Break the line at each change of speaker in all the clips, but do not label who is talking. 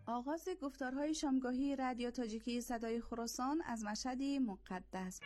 آغاز گفتارهای شامگاهی رادیو تاجیکی صدای خراسان از مشهدی مقدس.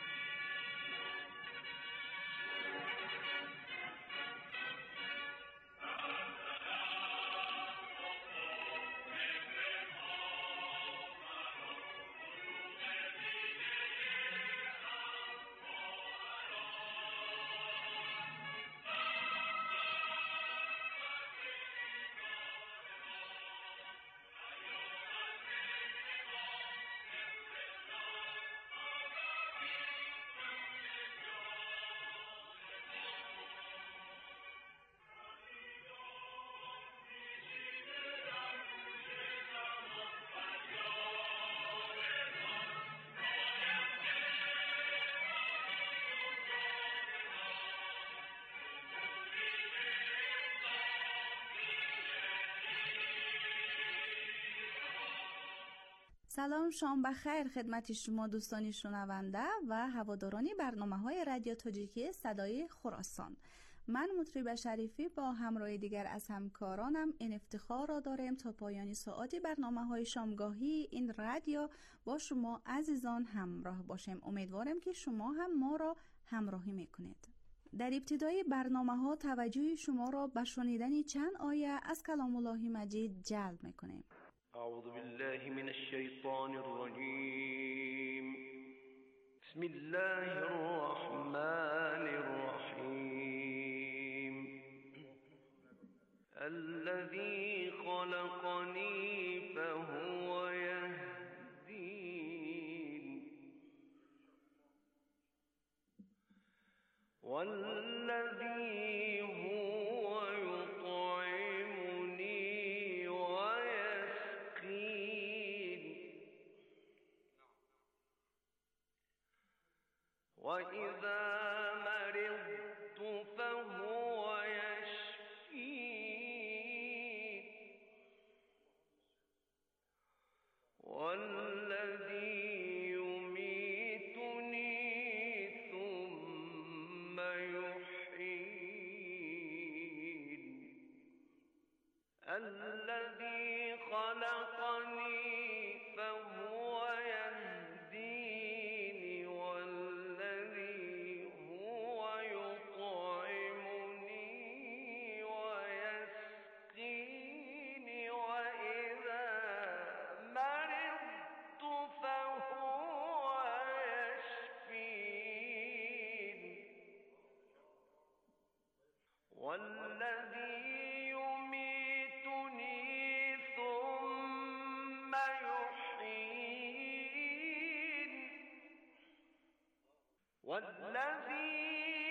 سلام، شام بخیر خدمت شما دوستانی شنونده و هواداران برنامه‌های رادیو تاجیکی صدای خراسان. من مطرب شریفی با همراه دیگر از همکارانم این افتخار را داریم تا پایان ساعتی برنامه‌های شامگاهی این رادیو با شما عزیزان همراه باشیم. امیدوارم که شما هم ما را همراهی میکنید. در ابتدای برنامه‌ها توجه شما را به شنیدن چند آیه از کلام الله مجید جلب میکنیم.
أعوذ بالله من الشيطان الرجيم. بسم الله الرحمن الرحيم. الذي خلقني فهو يهدين والذي هو يطعمني وإذا مرضت فهو يشفين والذي يميتني ثم يحيين الذي خلقني فهو يهدين والذي هو يطعمني ويسقين وإذا مرضت فهو يشفين والذي يميتني ثم يحيين والذي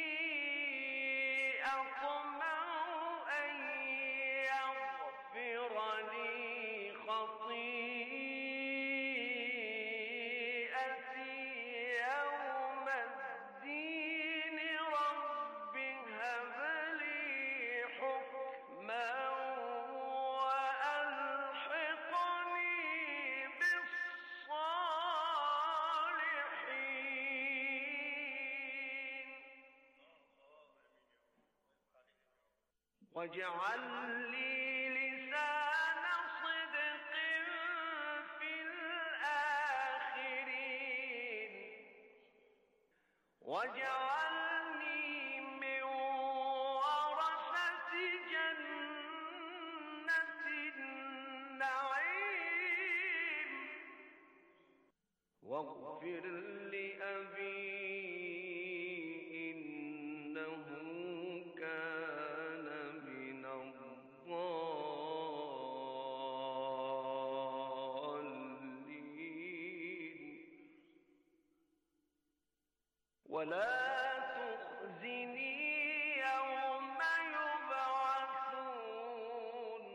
أطمع أن يغفر لي خطيئتي يوم الدين رب هب لي حكما واجعل لي لسان صدق في الآخرين واجعلني من ورثة جنة النعيم واغفر لأبي إنه كان من الضالين ولا تخزني يوم يبعثون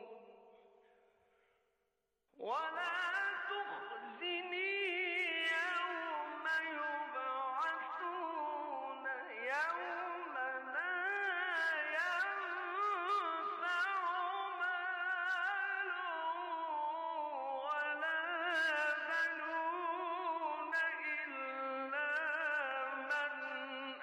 ولا تخزني يوم يبعثون يوم لا من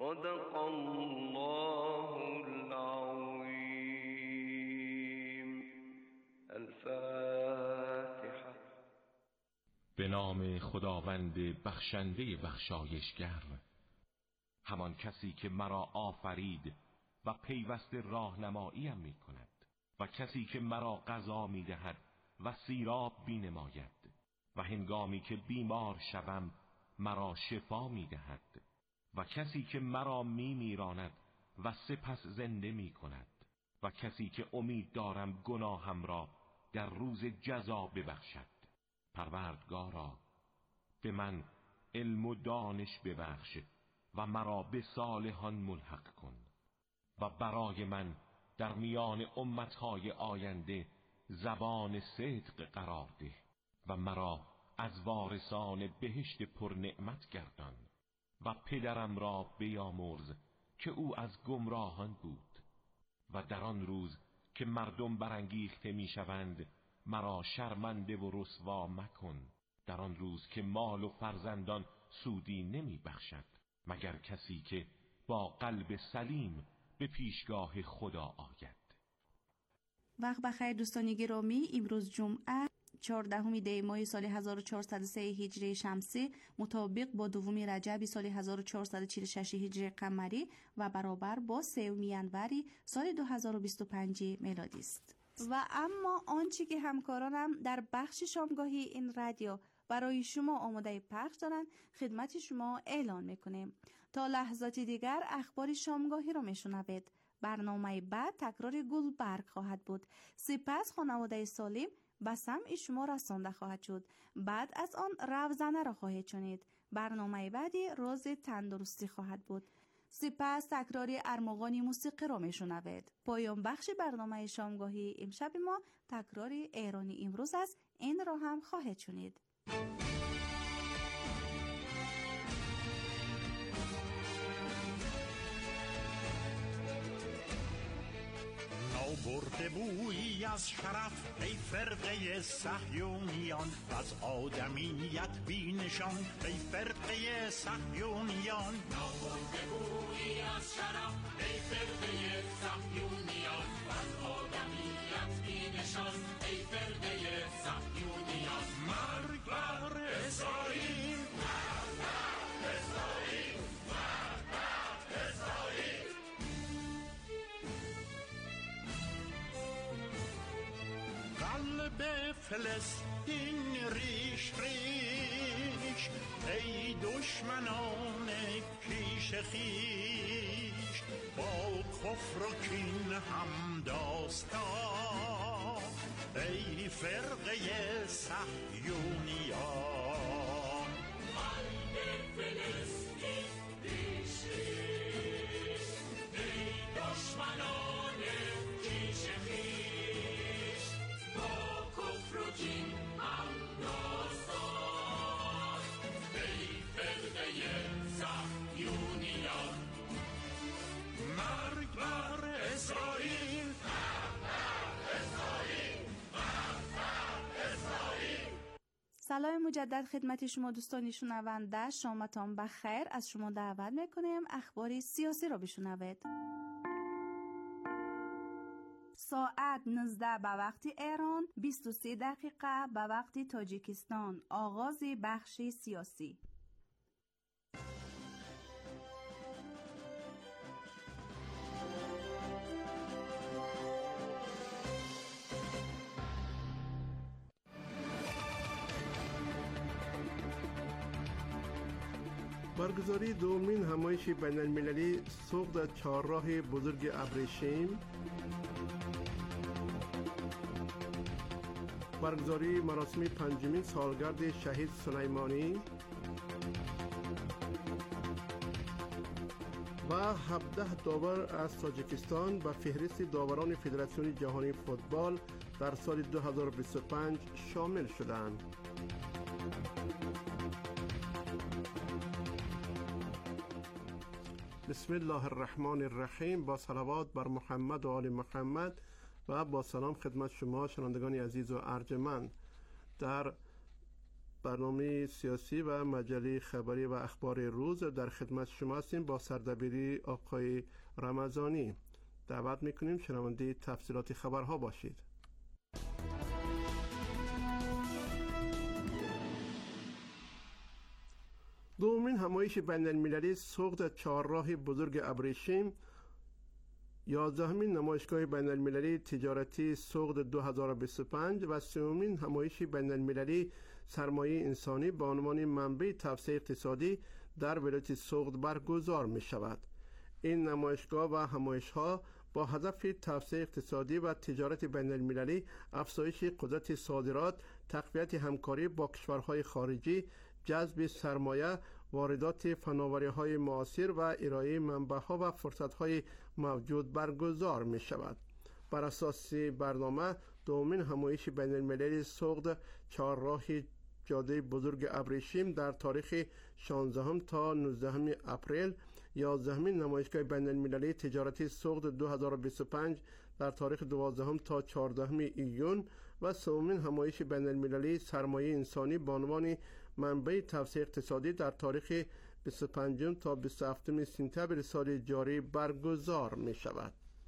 صدق الله العظیم. الفاتحه.
به نام خداوند بخشنده بخشایشگر، همان کسی که مرا آفرید و پیوسته راهنماییم می کند و کسی که مرا غذا می دهد و سیراب بی نماید و هنگامی که بیمار شوم مرا شفا می دهد و کسی که مرا می میراند و سپس زنده می کند و کسی که امید دارم گناهم را در روز جزا ببخشد. پروردگارا، به من علم و دانش ببخش و مرا به صالحان ملحق کن و برای من در میان امتهای آینده زبان صدق قرار ده و مرا از وارثان بهشت پر نعمت گردان و پدرم را بیامرز که او از گمراهان بود و در آن روز که مردم برانگیخته میشوند مرا شرمنده و رسوا مکن، در آن روز که مال و فرزندان سودی نمی بخشد مگر کسی که با قلب سلیم به پیشگاه خدا آید.
وقت بخیر دوستان گرامی، امروز جمعه 14 دی ماه سال 1403 هجری شمسی مطابق با 2 رجب سال 1446 هجری قمری و برابر با 3 ینوری سال 2025 میلادی است. و اما آنچه که همکارانم در بخش شامگاهی این رادیو برای شما آماده پخش دارند خدمت شما اعلان میکنیم. تا لحظات دیگر اخبار شامگاهی را میشنوید. برنامه بعد تکرار گلبرگ خواهد بود. سپس خانواده سالم به سمع شما رسانده خواهد شد. بعد از آن روزنه را خواهید شنید. برنامه بعدی راز تندرستی خواهد بود. سپس تکرار ارمغان موسیقی را میشنوید. پایان بخش برنامه شامگاهی امشب ما تکرار ایرانی امروز است. این را هم خواهید شنید.
برده بویی از شرف ای فرقه صهیونیان، از آدمیت بی نشان ای فرقه صهیونیان.
برده بویی از شرف ای فرقه صهیونیان، از آدمیت بی نشان ای فرقه صهیونیان.
مرگ بر اسرائیل،
مرگ بر اسرائیل، مرگ بر اسرائیل.
قلب فلسطین ریش ریش ای دشمنان کیش خیش، با کفر و کین هم داستان ای فرقه صهیونیان.
قلب فلسطین ریش ریش ای دشمنان کیش خیش، با کفر و کین هم داستان ای فرقه صهیونیان.
مرگ بر اسرائیل،
مرگ بر اسرائیل، مرگ بر اسرائیل.
سلام مجدد خدمت شما دوستان شنونده، شامتان بخیر. از شما دعوت میکنیم اخبار سیاسی را بشنوید. ساعت 19 به وقت ایران، 23 دقیقه به وقت تاجیکستان. آغاز بخش سیاسی.
برگزاری دومین همایش بین المللی سوق در چهارراه بزرگ ابریشم، برگزاری مراسم 5مین سالگرد شهید سلیمانی و 17 داور از تاجیکستان به فهرست داوران فدراسیون جهانی فوتبال در سال 2025 شامل شدند. بسم الله الرحمن الرحیم. با صلوات بر محمد و آل محمد و با سلام خدمت شما شنوندگان عزیز و ارجمند. در برنامه سیاسی و مجله خبری و اخبار روز در خدمت شما هستیم با سردبیری آقای رمضانی. دعوت میکنیم شنونده تفصیلات خبرها باشید. دومین همایش بین المللی سوخت چهارراه بزرگ ابریشم، 11مین نمایشگاه بین المللی تجارتی سوخت 2025 و 3مین همایش بین المللی سرمایه انسانی با عنوان منبع توسعه اقتصادی در ولایت سوخت برگزار می شود. این نمایشگاه و همایش‌ها با هدف توسعه اقتصادی و تجارت بین المللی، افزایش قدرت صادرات، تقویت همکاری با کشورهای خارجی، جذب سرمایه، واردات فناوری‌های معاصر و ارائه منبع‌ها و فرصت‌های موجود برگزار می شود. بر اساس برنامه دومین همایش بین المللی سوخت چهارراه جاده بزرگ ابریشم در تاریخ 16 تا 19 اپریل، 11مین نمایشگاه بین المللی تجارتی سوخت 2025 در تاریخ 12 تا 14 ایون و 3مین همایش بین المللی سرمایه انسانی با عنوان منبع توسعه اقتصادی در تاریخ 25 تا 27 سپتامبر سال جاری برگزار می شود.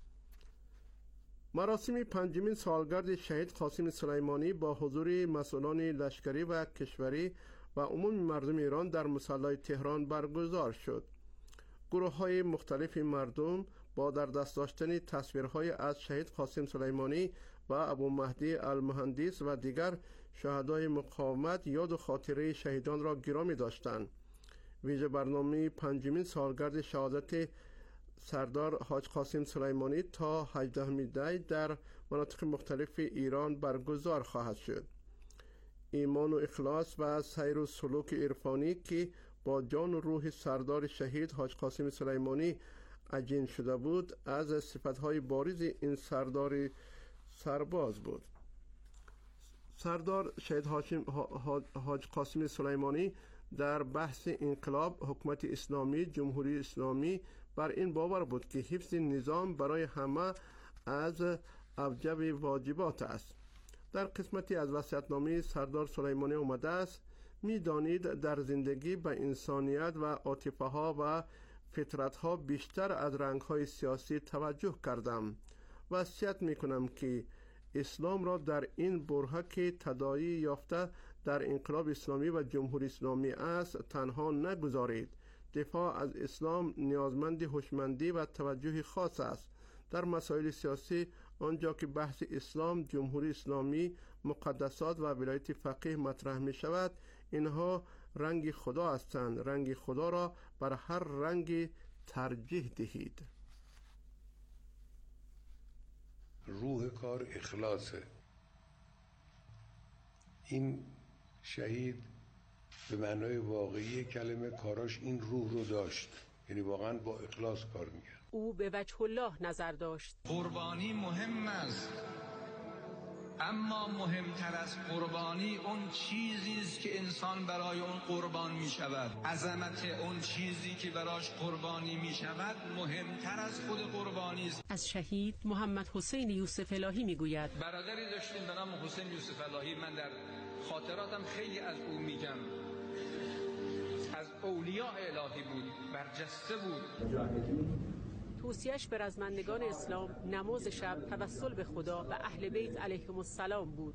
مراسم 5مین سالگرد شهید قاسم سلیمانی با حضور مسئولان لشکری و کشوری و عموم مردم ایران در مصلی تهران برگزار شد. گروه‌های مختلف مردم با در دست داشتن تصویرهای از شهید قاسم سلیمانی و ابو مهدی المهندس و دیگر شهدای مقاومت یاد و خاطره شهیدان را گرامی داشتند. ویژه برنامه 5مین سالگرد شهادت سردار حاج قاسم سلیمانی تا 18 دی در مناطق مختلف ایران برگزار خواهد شد. ایمان و اخلاص و سیر و سلوک عرفانی که با جان و روح سردار شهید حاج قاسم سلیمانی عجین شده بود، از صفتهای بارز این سردار سرباز بود. سردار شهید حاج قاسم سلیمانی در بحث انقلاب، حکومت اسلامی، جمهوری اسلامی بر این باور بود که حفظ نظام برای همه از اوجب واجبات است. در قسمتی از وصیت‌نامه سردار سلیمانی آمده است: می‌دانید در زندگی به انسانیت و عاطفه‌ها و فطرت‌ها بیشتر از رنگ‌های سیاسی توجه کردم. وصیت می‌کنم که اسلام را در این برهه که تداعی یافته در انقلاب اسلامی و جمهوری اسلامی است تنها نگذارید. دفاع از اسلام نیازمند هوشمندی و توجه خاص است. در مسائل سیاسی آنجا که بحث اسلام، جمهوری اسلامی، مقدسات و ولایت فقیه مطرح می شود، اینها رنگ خدا هستند. رنگ خدا را بر هر رنگ ترجیح دهید.
روح کار اخلاصه. این شهید به معنای واقعی کلمه کاراش این روح رو داشت، یعنی واقعا با اخلاص کار میکرد.
او به وجه الله نظر داشت.
قربانی مهم است، اما مهمتر از قربانی اون چیزی است که انسان برای اون قربان می شود. عظمت اون چیزی که براش قربانی می شود مهمتر از خود قربانی است.
از شهید محمد حسین یوسف الهی می گوید:
برادری داشتیم به نام حسین یوسف الهی. من در خاطراتم خیلی از او میگم. از اولیاء الهی بود، برجسته بود.
توصیه‌اش به رزمندگان اسلام نماز شب، توسل به خدا و اهل بیت علیهم السلام بود.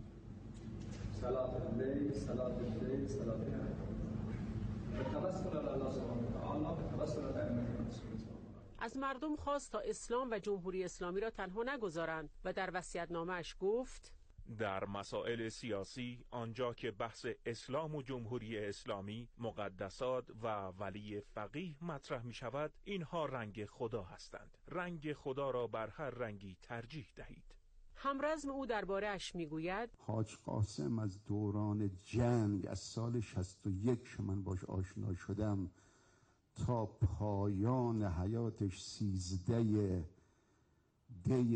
از مردم خواست تا اسلام و جمهوری اسلامی را تنها نگذارند و در وصیت‌نامه‌اش گفت:
در مسائل سیاسی آنجا که بحث اسلام و جمهوری اسلامی، مقدسات و ولی فقیه مطرح می شود، اینها رنگ خدا هستند. رنگ خدا را بر هر رنگی ترجیح دهید.
همرزم او درباره اش می گوید:
حاج قاسم از دوران جنگ از سال 61 من باش آشنا شدم تا پایان حیاتش 13 دی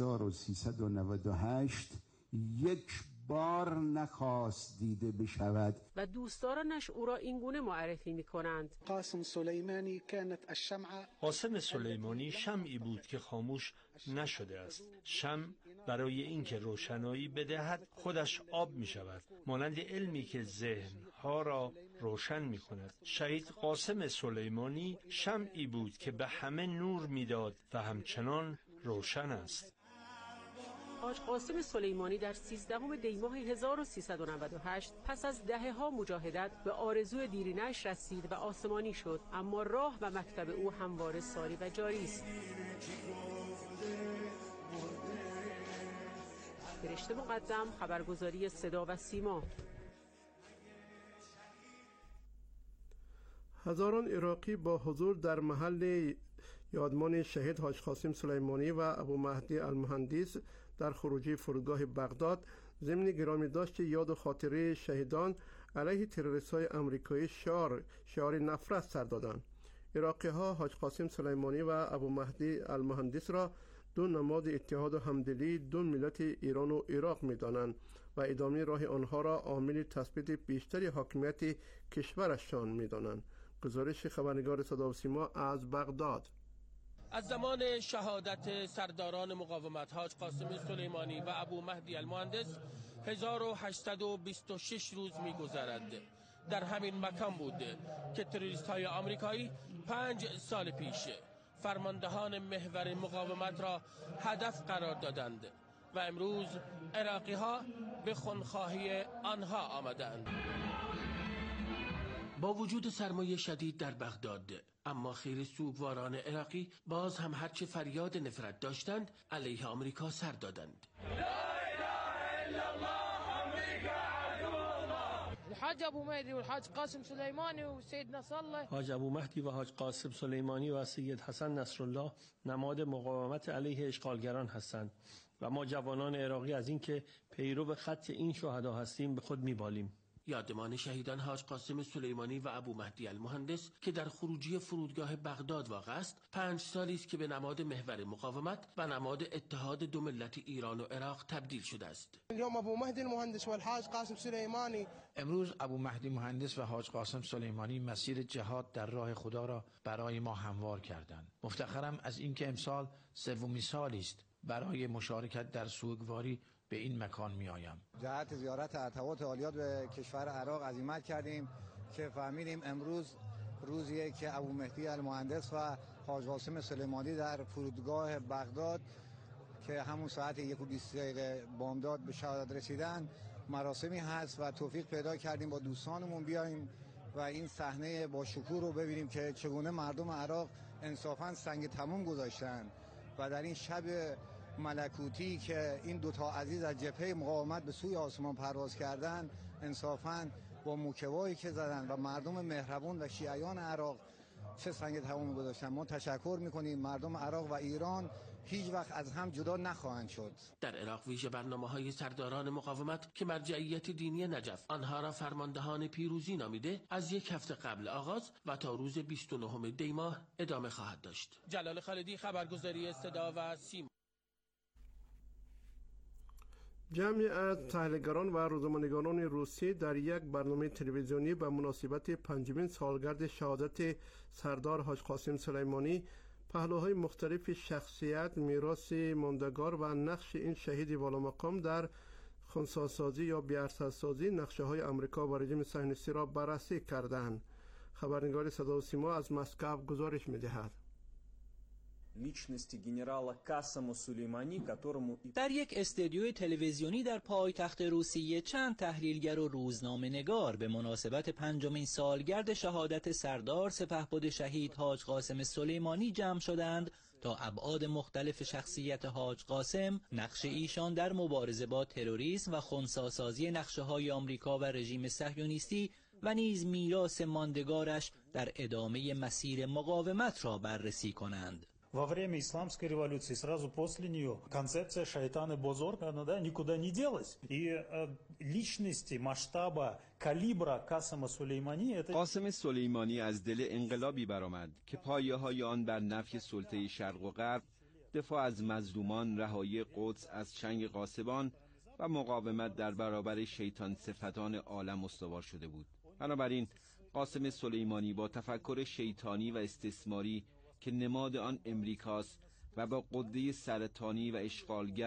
1398 یک بار نخواست دیده بشود.
و دوستدارانش او را اینگونه معرفی می‌کنند:
قاسم سلیمانی كانت الشمعة.
قاسم سلیمانی شمعی بود که خاموش نشده است. شمع برای اینکه روشنایی بدهد خودش آب می شود، مانند علمی که ذهنها را روشن می کند. شهید قاسم سلیمانی شمعی بود که به همه نور میداد و همچنان روشن است.
حاج قاسم سلیمانی در 13 دی ماه 1398 پس از دهه‌ها مجاهدت به آرزوی دیرینه‌اش رسید و آسمانی شد، اما راه و مکتب او همواره ساری و جاری است. فرشته مقدم، خبرگزاری صدا و سیما.
هزاران عراقی با حضور در محل یادمان شهید حاج قاسم سلیمانی و ابو مهدی المهندس در خروجی فرودگاه بغداد ضمن گرامی داشت یاد و خاطره شهیدان علیه تروریست‌های آمریکایی شعار نفرت سر دادند. عراقی‌ها حاج قاسم سلیمانی و ابو مهدی المهندس را دو نماد اتحاد و همدلی دو ملت ایران و عراق می‌دانند و ادامه راه آنها را عامل تثبیت بیشتر حاکمیت کشورشان می‌دانند. گزارش خبرنگار صدا و سیما از بغداد.
از زمان شهادت سرداران مقاومت حاج قاسم سلیمانی و ابو مهدی المهندس 1826 روز می‌گذرد. در همین مکان بود که تروریست‌های آمریکایی 5 سال پیش فرماندهان محور مقاومت را هدف قرار دادند و امروز عراقی‌ها به خونخواهی آنها آمدند. با وجود سرمایه شدید در بغداد، اما خیر سوگواران عراقی باز هم هرچه فریاد نفرت داشتند علیه آمریکا سر دادند.
الحاج ابو مهدی و الحاج قاسم سلیمانی و سید نصرالله.
حاج ابو مهدی و حاج قاسم سلیمانی و سید حسن نصرالله نماد مقاومت علیه اشغالگران هستند و ما جوانان عراقی از اینکه پیرو خط این شهدا هستیم به خود میبالیم.
یادمان شهیدان حاج قاسم سلیمانی و ابو مهدی المهندس که در خروجی فرودگاه بغداد واقع است 5 سالی است که به نماد محور مقاومت و نماد اتحاد دو ملت ایران و عراق تبدیل شده است.
اليوم ابو مهدی المهندس و الحاج قاسم سلیمانی.
امروز ابو مهدی مهندس و حاج قاسم سلیمانی مسیر جهاد در راه خدا را برای ما هموار کردند. مفتخرم از اینکه امسال سومین سالی است برای مشارکت در سوگواری به این مکان می آیم.
جهت زیارت ارتباط عالیات به کشور عراق عزیمت کردیم که فهمیدیم امروز روزیه که ابو مهدی المهندس و حاج قاسم سلیمانی در فرودگاه بغداد که همون ساعت 1:20 بامداد به شهادت رسیدن مراسمی هست و توفیق پیدا کردیم با دوستانمون بیاییم و این صحنه با شکوه رو ببینیم که چگونه مردم عراق انصافاً سنگ تموم گذاشتن و در این شب ملکوتی که این دوتا عزیز از جبهه مقاومت به سوی آسمان پرواز کردن انصافاً با موکبایی که زدن و مردم مهربون و شیعیان عراق چه سنگ تمام گذاشتن. ما تشکر میکنیم. مردم عراق و ایران هیچ وقت از هم جدا نخواهند شد.
در عراق ویژه برنامه‌های سرداران مقاومت که مرجعیت دینی نجف آنها را فرماندهان پیروزی نامیده از 1 هفته قبل آغاز و تا روز 29 دی ماه ادامه خواهد داشت. جلال خالدی، خبرگزاری صدا و سیما.
جمعی از تحلیلگران و روزنامه‌نگاران روسی در یک برنامه تلویزیونی به مناسبت 5مین سالگرد شهادت سردار حاج قاسم سلیمانی پهلوهای مختلف شخصیت، میراث ماندگار و نقش این شهید والامقام در خنثی‌سازی یا بی‌ارزش‌سازی نقشه‌های آمریکا و رژیم صهیونیستی را بررسی کردند. خبرنگار صدا و سیما از مسکو گزارش می‌دهد.
در یک استودیوی تلویزیونی در پایتخت روسیه چند تحلیلگر و روزنامه‌نگار به مناسبت 5مین سالگرد شهادت سردار سپهبد شهید حاج قاسم سلیمانی جمع شدند تا ابعاد مختلف شخصیت حاج قاسم، نقش ایشان در مبارزه با تروریسم و خنثی‌سازی نقشه‌های آمریکا و رژیم صهیونیستی و نیز میراث ماندگارش در ادامه مسیر مقاومت را بررسی کنند.
Во время исламской революции, сразу после нее, концепция шайтана бозорг, она никуда не делась. И личности, масштаба, калибра Касема Сулеймани это...
قاسم سلیمانی از دل انقلابی برآمد که پایه‌های آن بر نفی سلطه شرق و غرب، دفاع از مظلومان، رهایی قدس از چنگ غاصبان و مقاومت در برابر شیطان صفتان عالم استوار شده بود. بنابراین قاسم سلیمانی با تفکر شیطانی و استثماری که نماد آن امریکاست و با قده سرطانی و اشغالگر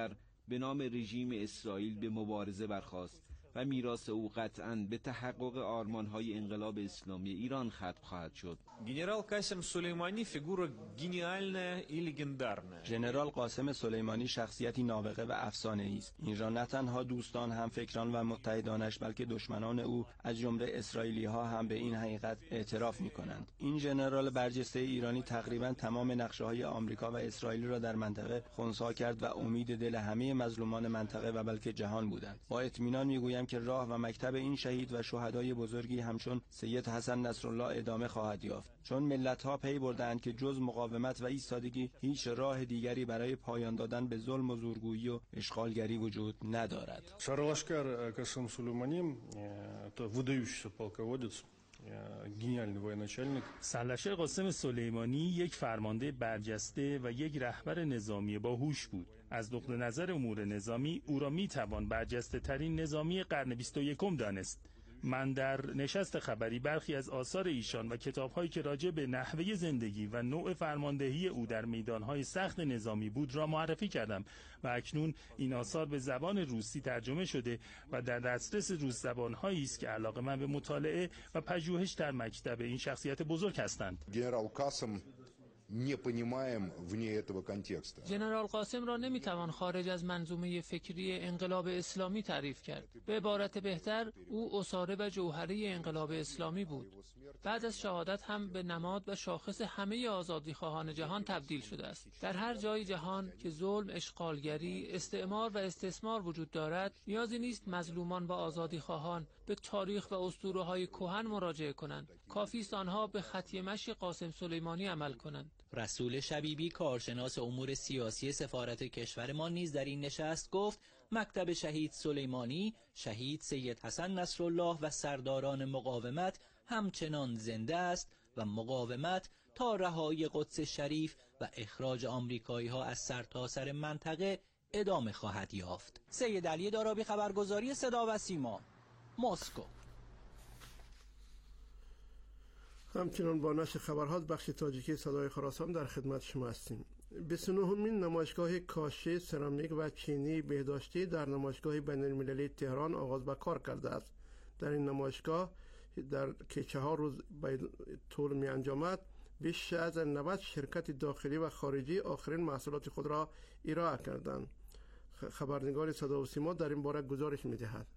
به نام رژیم اسرائیل به مبارزه برخاست و میراث او قطعاً به تحقق آرمان‌های انقلاب اسلامی ایران ختم خواهد شد.
Генерал Касем Сулеймани фигура гениальная и легендарная.
ژنرال قاسم سلیمانی شخصیتی نابغه و افسانه‌ای است. این را نه تنها دوستان، همفکران و متحدانش بلکه دشمنان او از جمله اسرائیلی‌ها هم به این حقیقت اعتراف می‌کنند. این ژنرال برجسته ایرانی تقریباً تمام نقشه‌های آمریکا و اسرائیل را در منطقه خنثی کرد و امید دل همه مظلومان منطقه و بلکه جهان بودند. با اطمینان می‌گویم که راه و مکتب این شهید و شهدای بزرگی همچون سید حسن نصرالله ادامه خواهد یافت، چون ملت‌ها پی بردند که جز مقاومت و ایستادگی هیچ راه دیگری برای پایان دادن به ظلم و زورگویی و اشغالگری وجود ندارد.
Шарлашкар Касем Сулеймани это выдающийся полководец, гениальный военачальник.
سرلشکر قاسم سلیمانی یک فرمانده برجسته و یک رهبر نظامی باهوش بود. از نقطه نظر امور نظامی او را میتوان برجسته ترین نظامی قرن 21 دانست. من در نشست خبری برخی از آثار ایشان و کتاب‌هایی که راجع به نحوه زندگی و نوع فرماندهی او در میدان‌های سخت نظامی بود را معرفی کردم و اکنون این آثار به زبان روسی ترجمه شده و در دسترس روس زبان‌هایی است که علاقه‌مند به مطالعه و پژوهش در مکتب این شخصیت بزرگ هستند.
گنرال قاسم
ژنرال قاسم را نمیتوان خارج از منظومه فکری انقلاب اسلامی تعریف کرد. به عبارت بهتر او اساره و جوهره انقلاب اسلامی بود. بعد از شهادت هم به نماد و شاخص همه آزادیخواهان جهان تبدیل شده است. در هر جای جهان که ظلم، اشغالگری، استعمار و استثمار وجود دارد، نیازی نیست مظلومان و آزادیخواهان به تاریخ و اسطوره‌های کهن مراجعه کنند. کافی است آنها به خطی مشی قاسم سلیمانی عمل کنند.
رسول شبیبی کارشناس امور سیاسی سفارت کشور ما نیز در این نشست گفت مکتب شهید سلیمانی، شهید سید حسن نصرالله و سرداران مقاومت همچنان زنده است و مقاومت تا رهایی قدس شریف و اخراج آمریکایی‌ها از سرتاسر منطقه ادامه خواهد یافت. سید علی دارابی، خبرگزاری صدا و سیما، مسکو.
همچنان با نشر خبرها بخش تاجیکی صدای خراسان در خدمت شما هستیم. 29مین نمایشگاه کاشی، سرامیک و چینی بهداشتی در نمایشگاه بین‌المللی تهران آغاز به کار کرده است. در این نمایشگاه در که 4 روز طول می انجامد، بیش از 90 شرکت داخلی و خارجی آخرین محصولات خود را ارائه کردند. خبرنگار صدا و سیما در این باره گزارش می دهد.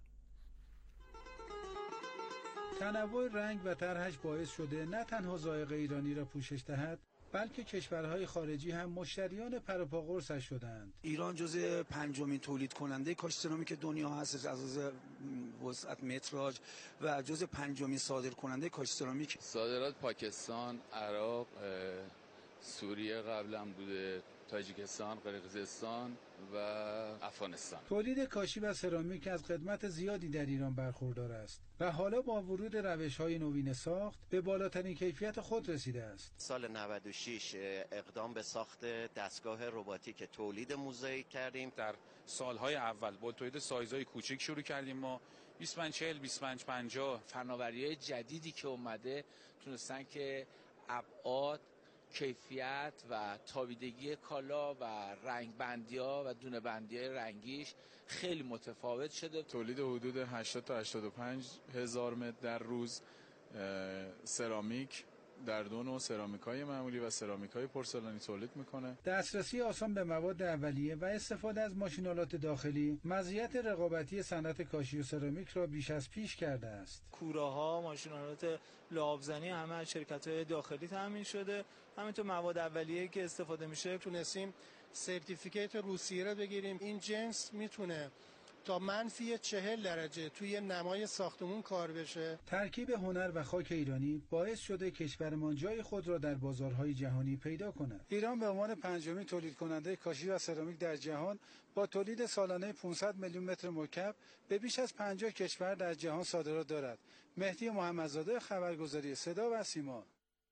تنوع رنگ و طرحش باعث شده نه تنها ذائقه ایرانی را پوشش دهد، بلکه کشورهای خارجی هم مشتریان پروپا قرصش شدند.
ایران جزء 5مین تولید کننده کاش سرامیک دنیا هست از وسعت متراژ و جزء 5مین صادر کننده کاش سرامیک.
صادرات پاکستان، عراق، سوریه قبلا بوده، تاجیکستان، قرقیزستان و افغانستان.
تولید کاشی و سرامیک از قدمت زیادی در ایران برخوردار است و حالا با ورود روش‌های نوین ساخت به بالاترین کیفیت خود رسیده است.
سال 96 اقدام به ساخت دستگاه رباتیک تولید موزاییک کردیم.
در سالهای اول با تولید سایزهای کوچک شروع کردیم. ما 2540 2550
فناوری‌های جدیدی که اومده تونستن که ابعاد، کیفیت و تابیدگی کالا و رنگ بندی‌ها و دونه بندی‌های رنگیش خیلی متفاوت شده.
تولید حدود 80 تا 85 هزار متر در روز سرامیک در دو نوع، سرامیک‌های معمولی و سرامیک‌های پورسلانی تولید میکنه.
دسترسی آسان به مواد اولیه و استفاده از ماشین‌آلات داخلی مزیت رقابتی صنعت کاشی و سرامیک را بیش از پیش کرده است.
کوراها، ماشین‌آلات لعاب‌زنی همه از شرکت‌های داخلی تامین شده. همینطور مواد اولیه که استفاده میشه
تونستیم سرتیفیکیت روسیه را بگیریم. این جنس میتونه تا -40 درجه توی نمای ساختمون کار بشه.
ترکیب هنر و خاک ایرانی باعث شده کشورمان جای خود را در بازارهای جهانی پیدا کند. ایران به عنوان 5مین تولید کننده کاشی و سرامیک در جهان با تولید سالانه 500 میلیون متر مکعب به بیش از 50 کشور در جهان صادرات دارد. مهدی محمدزاده، خبرگزاری صدا و سیما.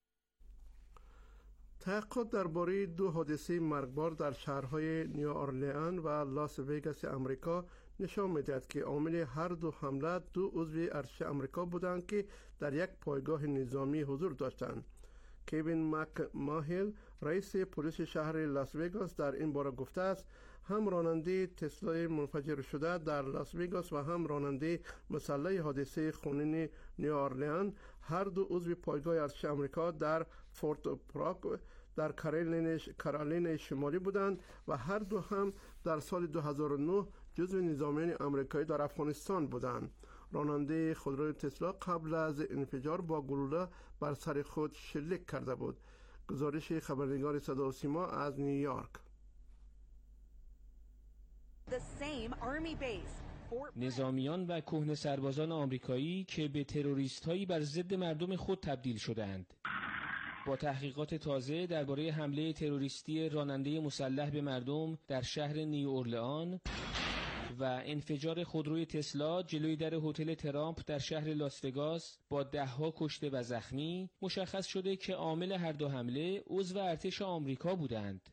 تحقیقات درباره 2 حادثه مرگبار در شهرهای نیو آرلئان و لاس وگاس امریکا نشان می‌دهد که عامل هر دو حمله 2 عضو ارتش امریکا بودند که در یک پایگاه نظامی حضور داشتند. کوین مک ماهیل، رئیس پلیس شهر لاس وگاس، در این باره گفته است هم راننده تسلا منفجر شده در لاس وگاس و هم راننده مسلح حادثه خونین نیو آرلین هر دو عضو پایگاه ارتش آمریکا در فورت براک در کارولین شمالی بودند و هر دو هم در سال 2009 جزو نظامیان آمریکایی در افغانستان بودند. راننده خودروی تسلا قبل از انفجار با گلوله بر سر خود شلیک کرده بود. گزارش خبرنگار صدا و سیما از نیویورک.
نظامیان و کهنه سربازان آمریکایی که به تروریست‌هایی بر ضد مردم خود تبدیل شدند. با تحقیقات تازه درباره حمله تروریستی راننده مسلح به مردم در شهر نیو اورلئان و انفجار خودروی تسلا جلوی در هتل ترامپ در شهر لاس وگاس با ده‌ها کشته و زخمی، مشخص شده که عامل هر دو حمله عضو ارتش آمریکا بودند.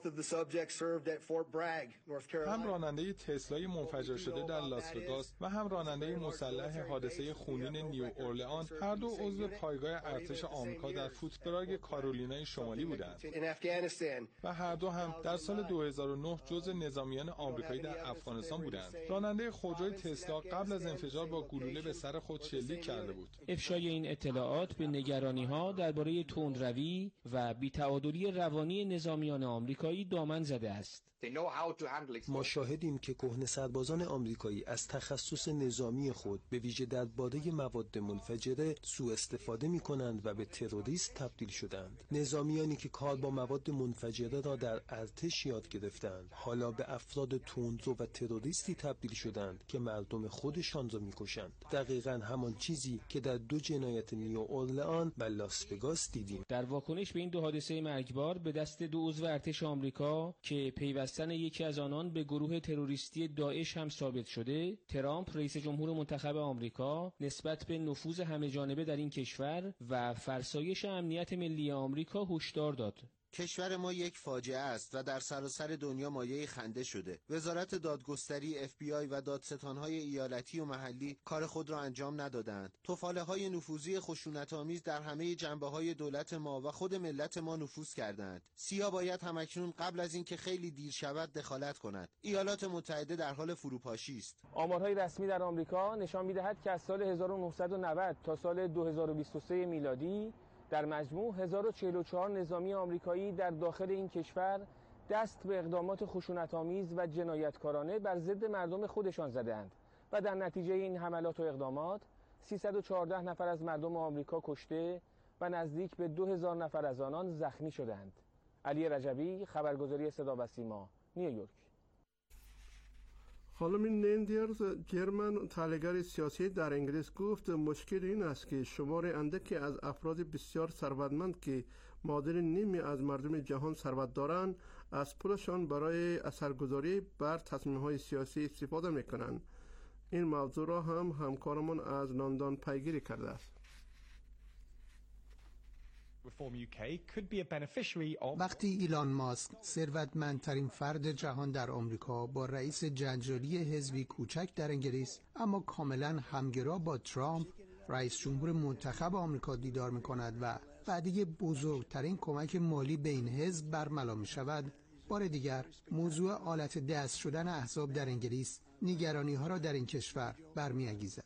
هم راننده تسلای منفجر شده در لاس وگاس و هم راننده مسلح حادثه خونین نیو اورلئان هر دو عضو پایگاه ارتش آمریکا در فوت براگ کارولینای شمالی بودند و هر دو هم در سال 2009 جزو نظامیان آمریکایی در افغانستان بودند. راننده خودروی تسلا قبل از انفجار با گلوله به سر خود شلیک کرده بود.
افشای این اطلاعات به نگرانی‌ها درباره تندروی و بی‌تعادلی روانی نظامیان آمریکایی دامن زده است.
ما شاهدیم که کهنه سربازان آمریکایی از تخصص نظامی خود به ویژه درباره مواد منفجره سوء استفاده می کنند و به تروریست تبدیل شدند. نظامیانی که کار با مواد منفجره را در ارتش یاد گرفتند حالا به افراد تندرو و تروریستی تبدیل شدند که مردم خودشان را می کشند. دقیقاً همان چیزی که در دو جنایت نیو اورلئان و لاس وگاس دیدیم.
در واکنش به این دو حادثه مرگبار به دست دو عضو ارتش آمریکا که پیوستن یکی از آنان به گروه تروریستی داعش هم ثابت شده، ترامپ رئیس جمهور منتخب آمریکا نسبت به نفوذ همه‌جانبه در این کشور و فرسایش امنیت ملی آمریکا هشدار داد.
کشور ما یک فاجعه است و در سراسر دنیا مایه خنده شده. وزارت دادگستری، FBI و دادستان‌های ایالتی و محلی کار خود را انجام ندادند. توفاله‌های نفوذی خشونت‌آمیز در همه جنبه‌های دولت ما و خود ملت ما نفوذ کردند. سیا باید همکنون قبل از اینکه خیلی دیر شود دخالت کند. ایالات متحده در حال فروپاشی است.
آمارهای رسمی در آمریکا نشان می‌دهد که از سال 1990 تا سال 2023 میلادی در مجموع 1044 نظامی آمریکایی در داخل این کشور دست به اقدامات خشونت‌آمیز و جنایتکارانه بر ضد مردم خودشان زدند و در نتیجه این حملات و اقدامات 314 نفر از مردم آمریکا کشته و نزدیک به 2000 نفر از آنان زخمی شدند. علی رجبی، خبرگزاری صدا و سیما، نیویورک.
خانم نندیرز جرمن، تحلیلگر سیاسی در انگلیس، گفت مشکل این است که شمار اندکی از افراد بسیار ثروتمند که معادل نیمی از مردم جهان ثروت دارند از پولشان برای اثرگذاری بر تصمیم‌های سیاسی استفاده می‌کنند. این موضوع را هم همکارمان از لندن پیگیری کرده است.
وقتی ایلان ماسک ثروتمندترین فرد جهان در آمریکا با رئیس جنجالی حزبی کوچک در انگلیس اما کاملا همگرا با ترامپ رئیس جمهور منتخب آمریکا دیدار می‌کند و وعده بزرگترین کمک مالی به این حزب برملا می‌شود، بار دیگر موضوع آلت دست شدن احزاب در انگلیس نگرانی‌ها را در این کشور برمی‌انگیزد.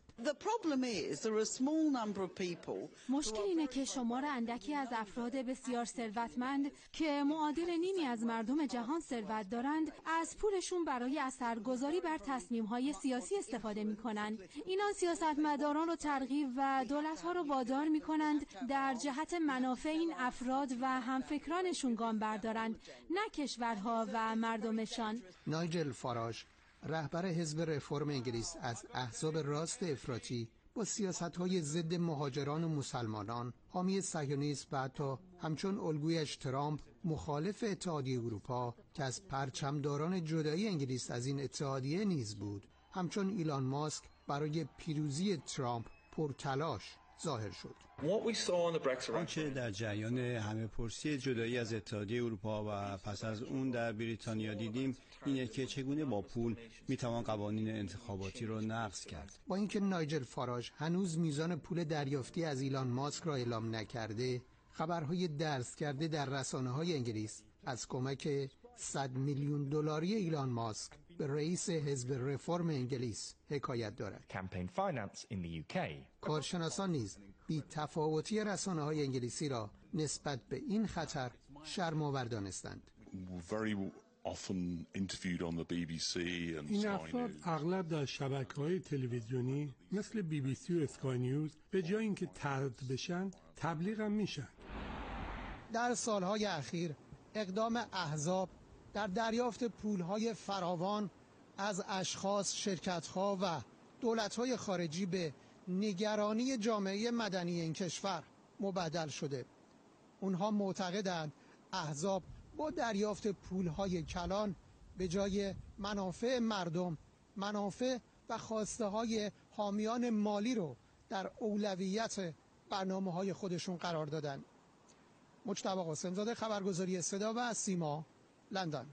مشکل اینه که شمار اندکی از افراد بسیار ثروتمند که معادل نیمی از مردم جهان ثروت دارند از پولشون برای اثرگذاری بر تصمیم‌های سیاسی استفاده می‌کنند. اینان سیاستمداران رو ترغیب و دولت‌ها رو وادار می‌کنند در جهت منافع این افراد و همفکرانشون گام بردارند، نه کشورها و مردمشان.
نایجل فاراژ، رهبر حزب رفرم انگلیس، از احزاب راست افراطی با سیاست‌های ضد مهاجران و مسلمانان، حامی صهیونیسم و حتی همچون الگویش ترامپ مخالف اتحادیه اروپا که از پرچمداران جدایی انگلیس از این اتحادیه نیز بود، همچون ایلان ماسک برای پیروزی ترامپ پرتلاش ظاهر شد.
آنچه در جریان همه پرسی جدایی از اتحادیه اروپا و پس از اون در بریتانیا دیدیم اینه که چگونه با پول میتوان قوانین انتخاباتی رو نقض کرد.
با اینکه نایجل فاراژ هنوز میزان پول دریافتی از ایلان ماسک را اعلام نکرده، خبرهای درز کرده در رسانه‌های انگلیس از کمک 100 میلیون دلاری ایلان ماسک به رئیس حزب رفرم انگلیس حکایت دارد. کارشناسان نیز بی تفاوتی رسانه‌های انگلیسی را نسبت به این خطر شرم‌آور دانستند.
این افراد اغلب در شبکه‌های تلویزیونی مثل BBC و اسکای نیوز به جای اینکه طرد بشن تبلیغ هم میشن.
در سالهای اخیر اقدام احزاب در دریافت پولهای فراوان از اشخاص، شرکت‌ها و دولت‌های خارجی به نگرانی جامعه مدنی این کشور مبدل شده. اونها معتقدند احزاب با دریافت پولهای کلان به جای منافع مردم، منافع و خواسته‌های حامیان مالی رو در اولویت برنامه‌های خودشون قرار دادن. مجتبی قاسم‌زاده، خبرگزاری صدا و سیما، لندن.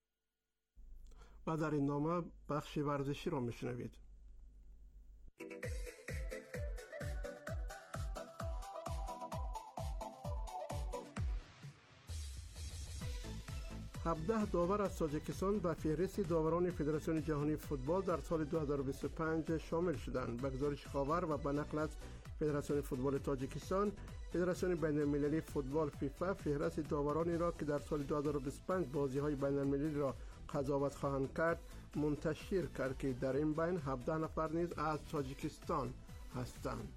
و در این نامه بخش ورزشی را میشنوید. 17 داور از تاجیکستان به فهرست داوران فدراسیون جهانی فوتبال در سال 2025 شامل شدند. به گزارش خاور و به نقل از فدراسیون فوتبال تاجیکستان، فدراسیون بین المللی فوتبال فیفا فهرست داورانی را که در سال 2025 بازی‌های بین المللی را قضاوت خواهند کرد منتشر کرد که در این بین 17 نفر نیز از تاجیکستان هستند.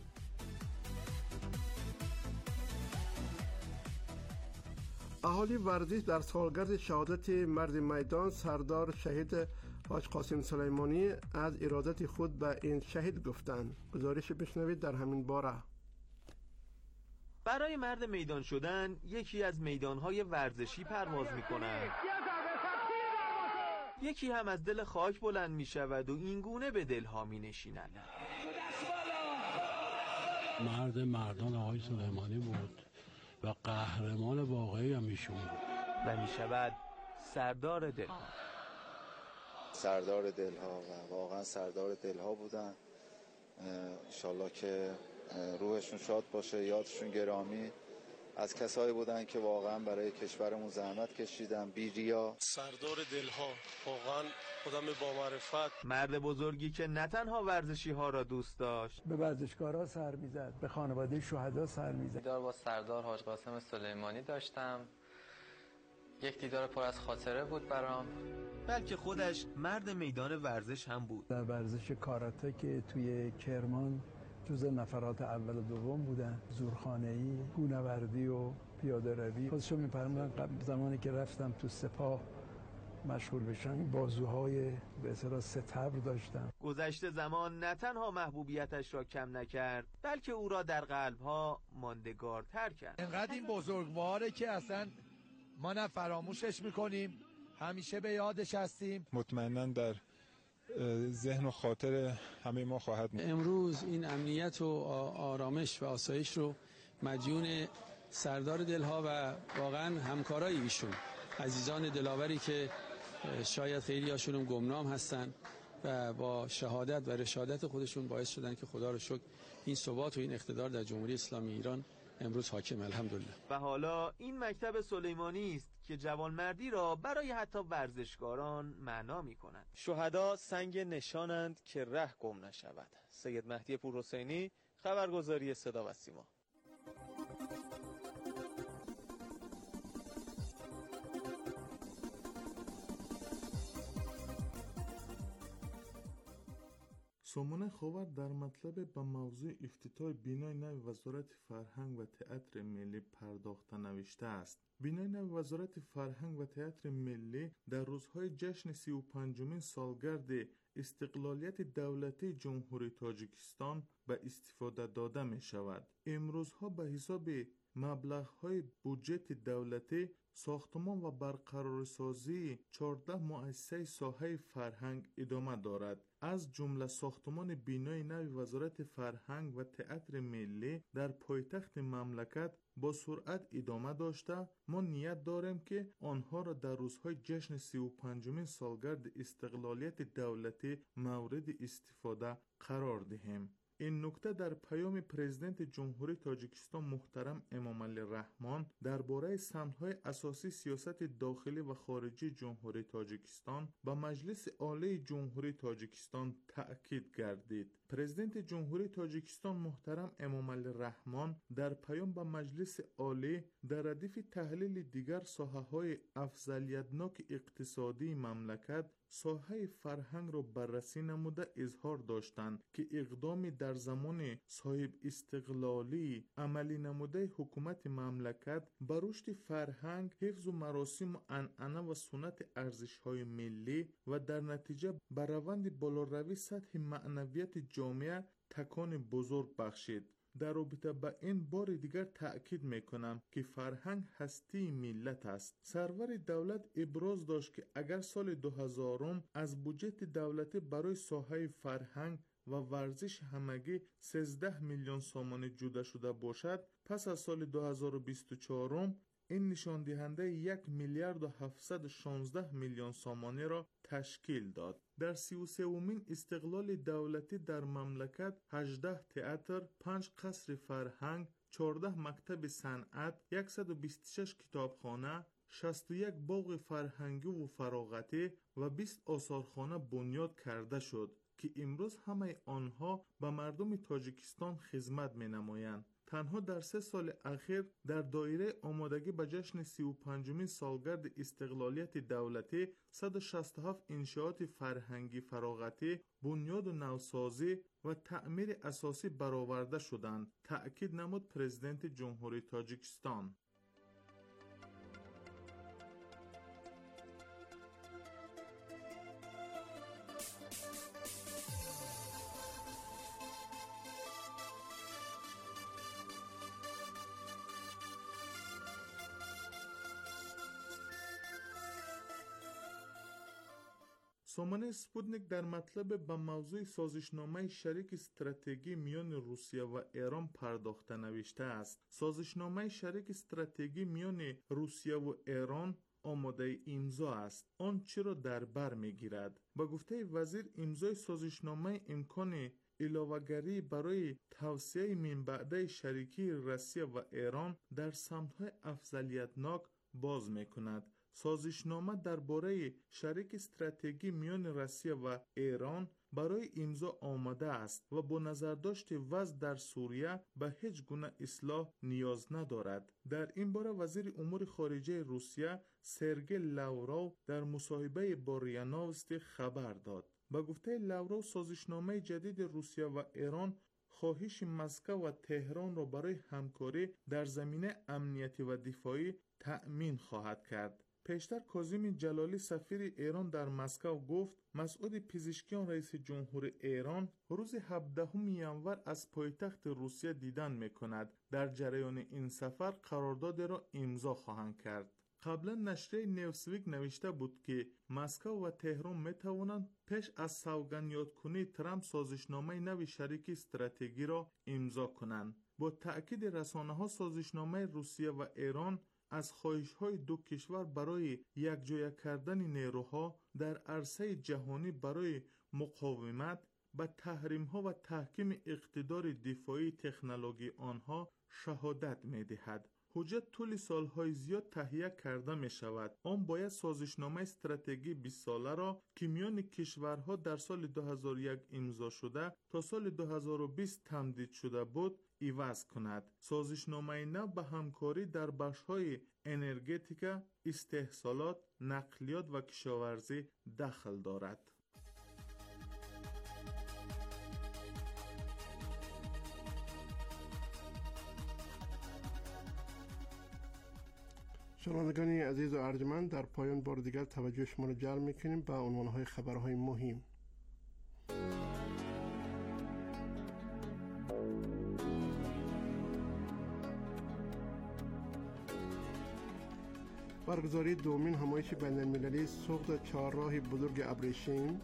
اهالی ورزش در سالگرد شهادت مرد میدان سردار شهید حاج قاسم سلیمانی از ارادت خود به این شهید گفتند. گزارش بشنوید در همین باره.
برای مرد میدان شدن یکی از میدانهای ورزشی پرواز می کند، یکی هم از دل خاک بلند می شود و این گونه به دلها می نشیند.
مرد مردان آقای سلیمانی بود و قهرمان واقعی هم ایشون بود
و می شود سردار دلها.
سردار دلها و واقعا سردار دلها بودن. انشالله که روحشون شاد باشه، یادشون گرامی. از کسایی بودن که واقعا برای کشورمون زحمت کشیدن، بی ریا.
سردار دلها، واقعا آدم با معرفت،
مرد بزرگی که نه تنها ورزشی ها را دوست داشت،
به ورزشکارا سر میزد، به خانواده شهدا سر میزد.
دیدار با سردار حاج قاسم سلیمانی داشتم، یک دیدار پر از خاطره بود برام.
بلکه خودش مرد میدان ورزش هم بود.
در ورزش کاراته که توی کرمان جزء نفرات اول و دوم بودن، زورخانه‌ای، گونه‌وردی و پیاده روی. خودشو می‌فرمودن قبل زمانی که رفتم تو سپاه مشغول بشم بازوهای به اصطلاح ستبر داشتم.
گذشته زمان نه تنها محبوبیتش را کم نکرد، بلکه او را در قلب‌ها ماندگارتر کرد.
انقدر این بزرگواره که اصلا ما نه فراموشش می‌کنیم، همیشه به یادش هستیم.
مطمئناً در ذهن و خاطر همه ما خواهد بود.
امروز این امنیت و آرامش و آسایش رو مدیون سردار دلها و واقعا همکارای ایشون، عزیزان دلاوری که شاید خیلی هاشون گمنام هستن و با شهادت و رشادت خودشون باعث شدن که خدا رو شکر این ثبات و این اقتدار در جمهوری اسلامی ایران امروز حاکم، الحمدلله.
و حالا این مکتب سلیمانی است که جوانمردی را برای حتی ورزشکاران معنا می‌کند. شهدا سنگ نشانند که ره گم نشود. سید مهدی پورحسینی، خبرگزاری صدا و سیما.
سامانه خاور در مطلب به موضوع افتتاح بینای نو وزارت فرهنگ و تئاتر ملی پرداخته نوشته است. بینای نو وزارت فرهنگ و تئاتر ملی در روزهای جشن 35مین سالگرد استقلالیت دولتی جمهوری تاجیکستان به استفاده داده می شود. امروزها به حساب مبلغ‌های بودجت دولتی ساختمان و برقرارسازی 14 مؤسسه ساحه فرهنگ ادامه دارد. از جمله ساختمان بینای نو وزارت فرهنگ و تئاتر ملی در پایتخت مملکت با سرعت ادامه داشته. ما نیت داریم که آنها را در روزهای جشن 35مین سالگرد استقلالیت دولتی مورد استفاده قرار دهیم. این نکته در پیام پرزیدنت جمهوری تاجیکستان محترم امامعلی رحمان درباره سمت‌های اساسی سیاست داخلی و خارجی جمهوری تاجیکستان به مجلس عالی جمهوری تاجیکستان تأکید گردید. پرزیدنت جمهوری تاجیکستان محترم امامعلی رحمان در پیام به مجلس عالی در ردیف تحلیل دیگر ساحه‌های افضلیتناک اقتصادی مملکت ساحه فرهنگ را بررسی نموده اظهار داشتند که اقدامی در زمان صاحب استقلالی عملی نموده حکومت مملکت بر رشد فرهنگ، حفظ و مراسم و عنعنه و سنت ارزش‌های ملی و در نتیجه بر روند بالاروی سطح معنویت جامعه تکان بزرگ بخشید. در رابطه با این بار دیگر تأکید میکنم که فرهنگ هستی ملت است. سرور دولت ابراز داشت که اگر سال 2000 از بودجه دولتی برای ساحه فرهنگ و ورزش همگی 13 میلیون سامانه جوده شده باشد، پس از سال 2024 این نشان دهنده 1 میلیارد و 716 میلیون سامانه را تشکیل داد. در 33مین استقلال دولتی در مملکت 18 تئاتر، 5 قصر فرهنگ، 14 مکتب صنعت، 126 کتابخانه، 61 باغ فرهنگی و فراغتی و 20 آثارخانه بنیاد کرده شد که امروز همه آنها به مردم تاجیکستان خدمت می نمایند. تنها در 3 سال اخیر در دایره آمادگی به جشن 35مین سالگرد استقلالیت دولتی 167 انشاءات فرهنگی فراغتی، بنیاد و نوسازی و تعمیر اساسی برآورده شدند، تأکید نمود پرزیدنت جمهوری تاجیکستان. سامانه سپوتنیک در مطلب به موضوع سازشنامه شریک استراتژی میان روسیه و ایران پرداخته نوشته است. سازشنامه شریک استراتژی میان روسیه و ایران آماده امضا است. آن چرا در بر میگیرد؟ با گفته وزیر امضای سازشنامه امکان علاوه‌گری برای توسعه منبعده شریکی روسیه و ایران در سمت‌های افضلیتناک باز می‌کند. سازشنامه درباره شریک استراتژی میان روسیه و ایران برای امضا آماده است و با نظر داشت وضع در سوریه به هیچ گونه اصلاح نیاز ندارد. در این باره وزیر امور خارجه روسیه سرگئی لاوروف در مصاحبه با ریا نووستی خبر داد. با گفته لاوروف سازشنامه جدید روسیه و ایران خواهش مسکو و تهران را برای همکاری در زمینه امنیتی و دفاعی تأمین خواهد کرد. پیشتر کاظم جلالی سفیر ایران در مسکو گفت مسعود پزشکیان رئیس جمهور ایران روز 17 ینور از پایتخت روسیه دیدن می‌کند. در جریان این سفر قرارداد را امضا خواهند کرد. قبلا نشریه نیوزویک نوشته بود که مسکو و تهران می‌توانند پیش از سوگند یادکنی ترامپ سازشنامه نو شریک استراتژی را امضا کنند. با تأکید رسانه‌ها سازشنامه روسیه و ایران از خواهش‌های دو کشور برای یکجا کردن نیروها در عرصه جهانی برای مقاومت به تحریم‌ها و تحکیم اقتدار دفاعی تکنولوژی آنها شهادت می‌دهد. حجت طول سالهای زیاد تهیه کرده می شود. آن باید سازشنامه استراتژی 20 ساله را که میان کشورها در سال 2001 امضا شده تا سال 2020 تمدید شده بود عوض کند. سازشنامه نو به همکاری در بخش‌های انرژتیکا، استحصالات، نقلیات و کشاورزی دخل دارد.
شنوندگان عزیز و ارجمند، در پایان بار دیگر توجه شما را جلب می‌کنیم به عنوان‌های خبرهای مهم. برگزاری دومین همایش بین‌المللی سوخت چهارراه بزرگ ابریشم،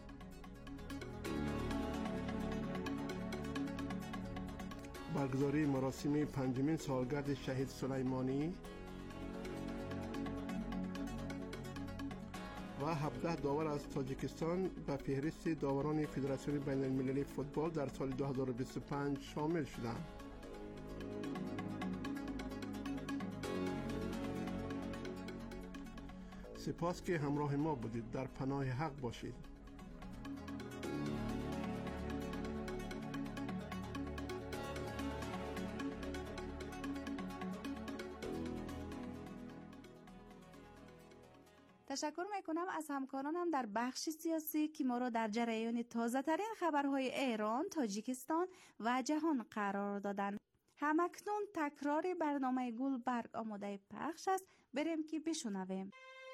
برگزاری مراسم 5مین سالگرد شهید سلیمانی و و 17 داور از تاجیکستان به فهرست داوران فدراسیون بین المللی فوتبال در سال 2025 شامل شدند. سپاس که همراه ما بودید. در پناه حق باشید.
تشکر میکنم از همکارانم در بخش سیاسی که ما را در جریان تازه ترین خبرهای ایران، تاجیکستان و جهان قرار دادند. همکنون تکرار برنامه گلبرگ آماده پخش است. بریم که بشنویم.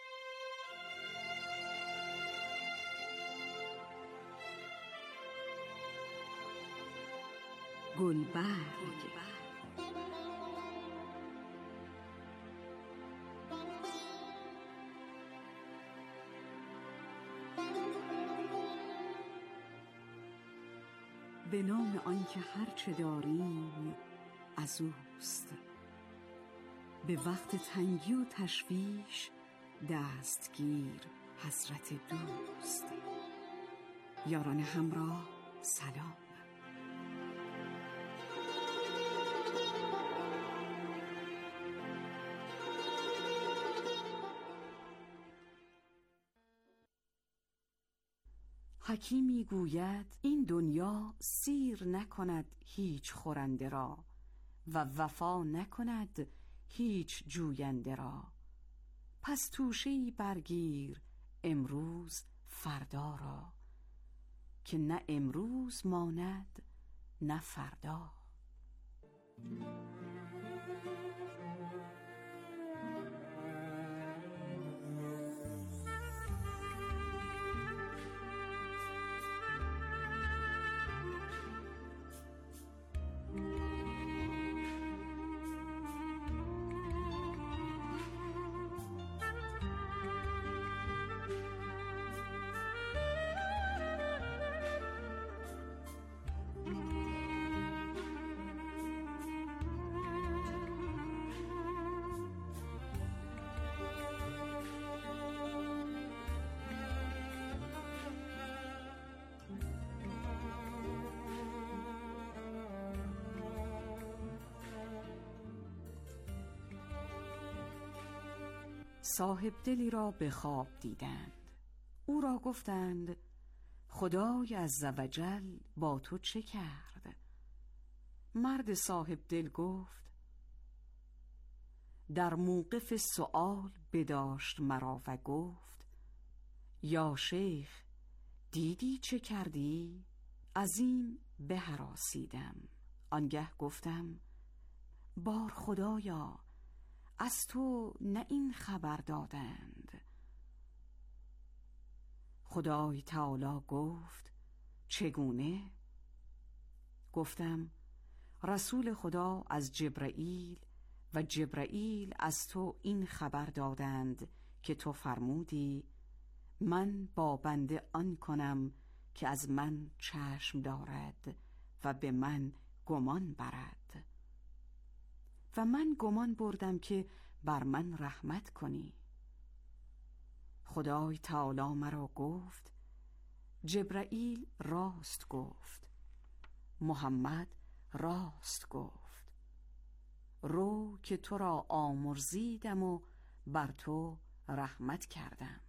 گلبرگ.
به نام آنکه هر چه داریم از اوست، به وقت تنگی و تشویش دستگیر حضرت دوست. یاران همراه سلام. حکیمی گوید این دنیا سیر نکند هیچ خورنده را و وفا نکند هیچ جوینده را. پس توشه‌ای برگیر امروز فردا را، که نه امروز ماند نه فردا. صاحب دلی را به خواب دیدند. او را گفتند خدای عزوجل با تو چه کرد؟ مرد صاحب دل گفت در موقف سؤال بداشت مرا و گفت یا شیخ دیدی چه کردی؟ از این بهراسیدم. آنگه گفتم بار خدایا از تو نه این خبر دادند. خدای تعالی گفت چگونه؟ گفتم رسول خدا از جبرائیل و جبرائیل از تو این خبر دادند که تو فرمودی من با بنده آن کنم که از من چشم دارد و به من گمان برد، و من گمان بردم که بر من رحمت کنی. خدای تعالی مرا گفت جبرائیل راست گفت، محمد راست گفت. رو که تو را آمرزیدم و بر تو رحمت کردم.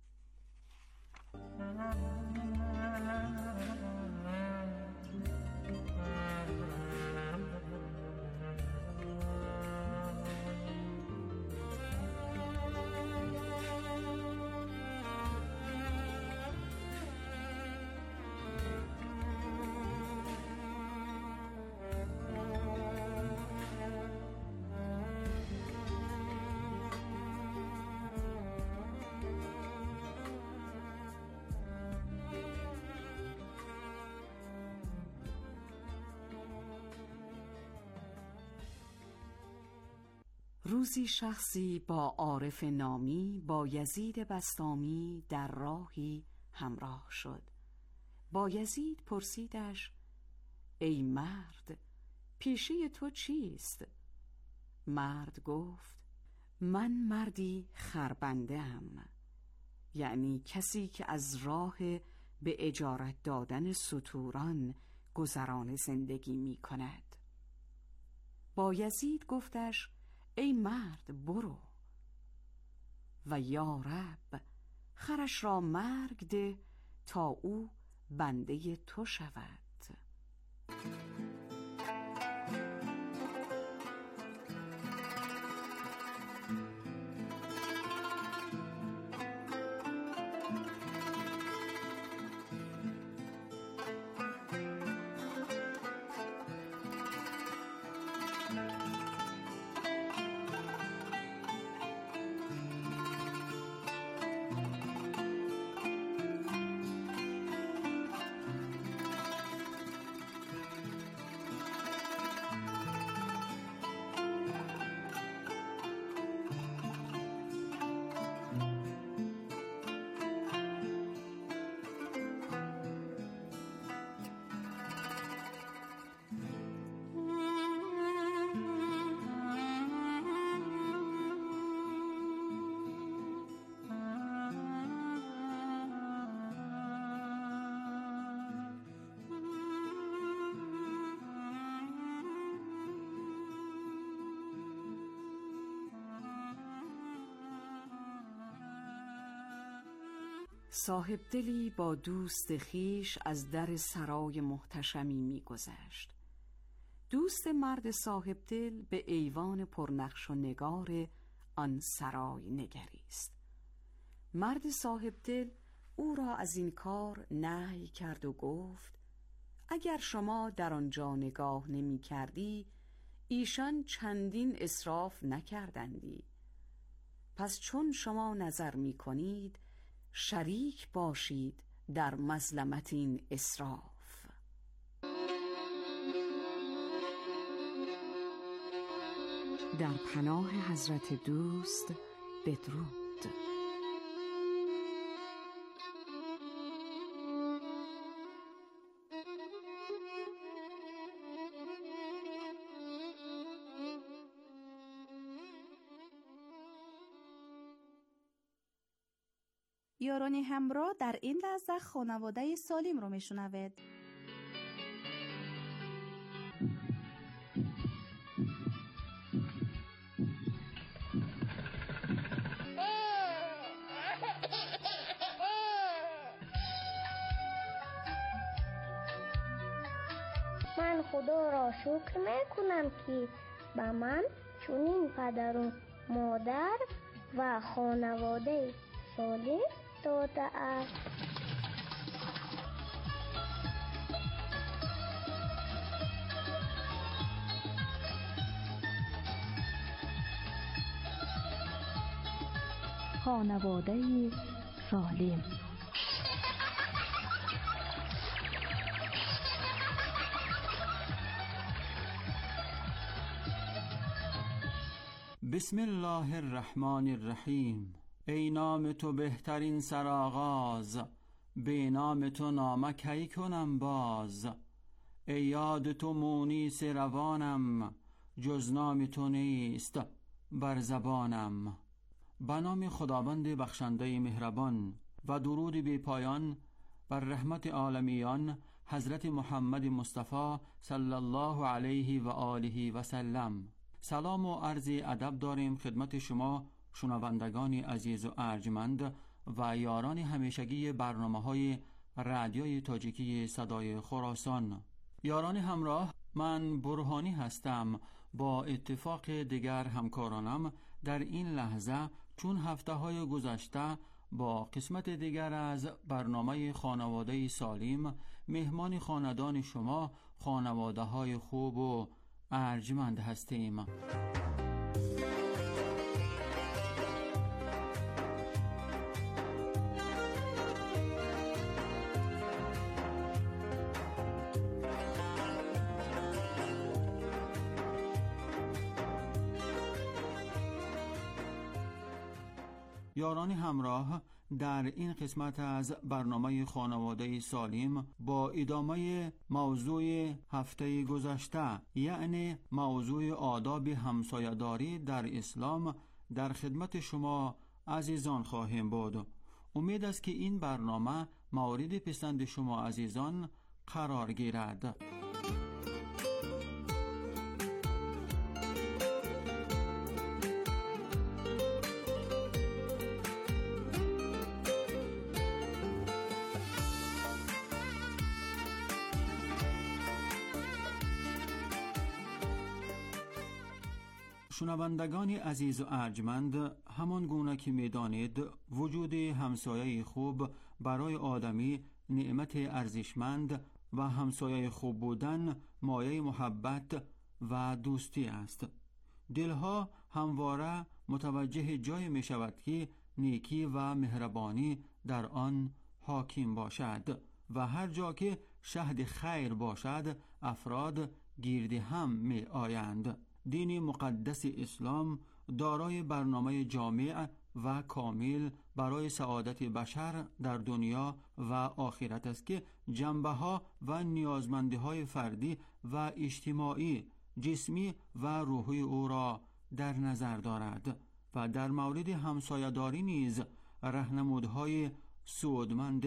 روزی شخصی با عارف نامی با یزید بسطامی در راهی همراه شد. با یزید پرسیدش ای مرد پیشه تو چیست؟ مرد گفت من مردی خربنده ام. یعنی کسی که از راه به اجارت دادن ستوران گذران زندگی می کند. بایزید گفتش ای مرد برو و یا رب خرش را مرگ ده تا او بنده تو شود. صاحب دلی با دوست خیش از در سرای محتشمی می گذشت. دوست مرد صاحب دل به ایوان پرنقش و نگار آن سرای نگریست. مرد صاحب دل او را از این کار نهی کرد و گفت اگر شما در آنجا نگاه نمی کردی ایشان چندین اسراف نکردندی، پس چون شما نظر می کنید شریک باشید در مظلمت این اسراف. در پناه حضرت دوست بدرود.
یاران همراه در این لحظه خانواده سالم رو میشنوید.
من خدا را شکر میکنم که به من چنین پدر و مادر و خانواده سالم داده است.
خانواده سالم.
بسم الله الرحمن الرحیم. ای نام تو بهترین سرآغاز، به نام تو نامه کی کنم باز. ای یاد تو مونیس روانم، جز نام تو نیست بر زبانم. به نام خداوند بخشنده مهربان و درود بی پایان بر رحمت عالمیان حضرت محمد مصطفی صلی الله علیه و آله و سلم. سلام و عرض ادب داریم خدمت شما شنوندگان عزیز و ارجمند و یاران همیشگی برنامه‌های رادیوی تاجیکی صدای خراسان. یاران همراه، من برهانی هستم. با اتفاق دیگر همکارانم در این لحظه چون هفته‌های گذشته با قسمت دیگر از برنامه خانواده سالم مهمان خاندان شما خانواده‌های خوب و ارجمند هستیم. یاران همراه، در این قسمت از برنامه خانواده سالم با ادامه موضوع هفته گذشته، یعنی موضوع آداب همسایه‌داری در اسلام، در خدمت شما عزیزان خواهیم بود. امید است که این برنامه مورد پسند شما عزیزان قرار گیرد. شنوندگان عزیز و ارجمند، همان گونه که می‌دانید وجود همسایه خوب برای آدمی نعمت ارزشمند و همسایه خوب بودن مایه محبت و دوستی است. دلها همواره متوجه جای می شود که نیکی و مهربانی در آن حاکم باشد و هر جا که شهد خیر باشد افراد گرد هم می آیند. دین مقدس اسلام دارای برنامه جامع و کامل برای سعادت بشر در دنیا و آخرت است که جنبه‌ها و نیازمندی‌های فردی و اجتماعی، جسمی و روحی او را در نظر دارد و در مورد همسایه‌داری نیز راهنمودهای سودمند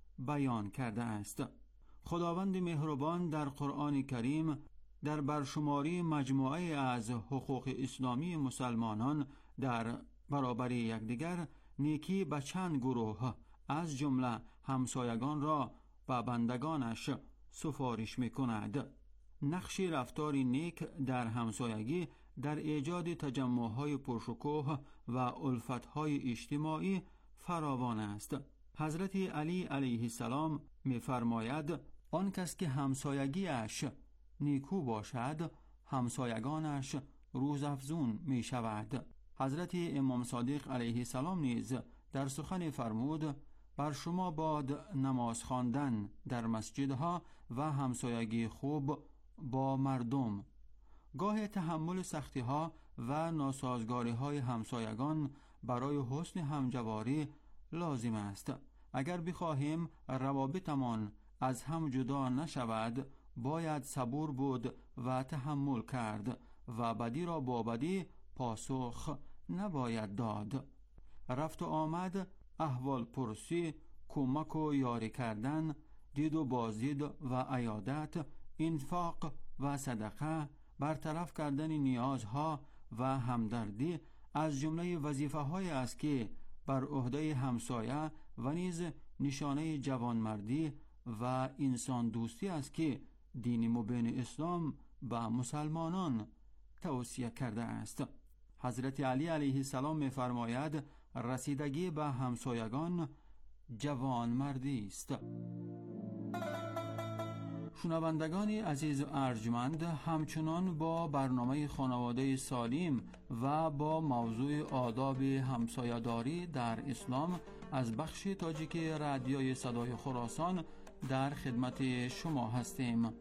بیان کرده است. خداوند مهربان در قرآن کریم در برشماری مجموعه از حقوق اسلامی مسلمانان در برابر یکدیگر نیکی به چند گروه از جمله همسایگان را به بندگانش سفارش می‌کند. نقش رفتار نیک در همسایگی در ایجاد تجمع‌های پرشکوه و الفت‌های اجتماعی فراوان است. حضرت علی علیه السلام می‌فرماید آن کس که همسایگیش نیکو باشد همسایگانش روزافزون می شود. حضرت امام صادق علیه السلام نیز در سخن فرمود بر شما باد نماز خواندن در مسجدها و همسایگی خوب با مردم. گاه تحمل سختی ها و ناسازگاری های همسایگان برای حسن همجواری لازم است. اگر بخواهیم روابطمان از هم جدا نشود باید صبور بود و تحمل کرد و بدی را با بدی پاسخ نباید داد. رفت و آمد، احوال پرسی، کمک و یاری کردن، دید و بازدید و عیادت، انفاق و صدقه، برطرف کردن نیازها و همدردی از جمله وظیفه‌هایی است که بر عهده همسایه و نیز نشانه جوانمردی و انسان دوستی است که دین مبین اسلام به مسلمانان توصیه کرده است. حضرت علی علیه السلام می‌فرماید رسیدگی به همسایگان جوانمردی است. شنوندگان عزیز و ارجمند، همچنان با برنامه خانواده سالم و با موضوع آداب همسایه‌داری در اسلام از بخش تاجیک رادیوی صدای خراسان در خدمت شما هستیم.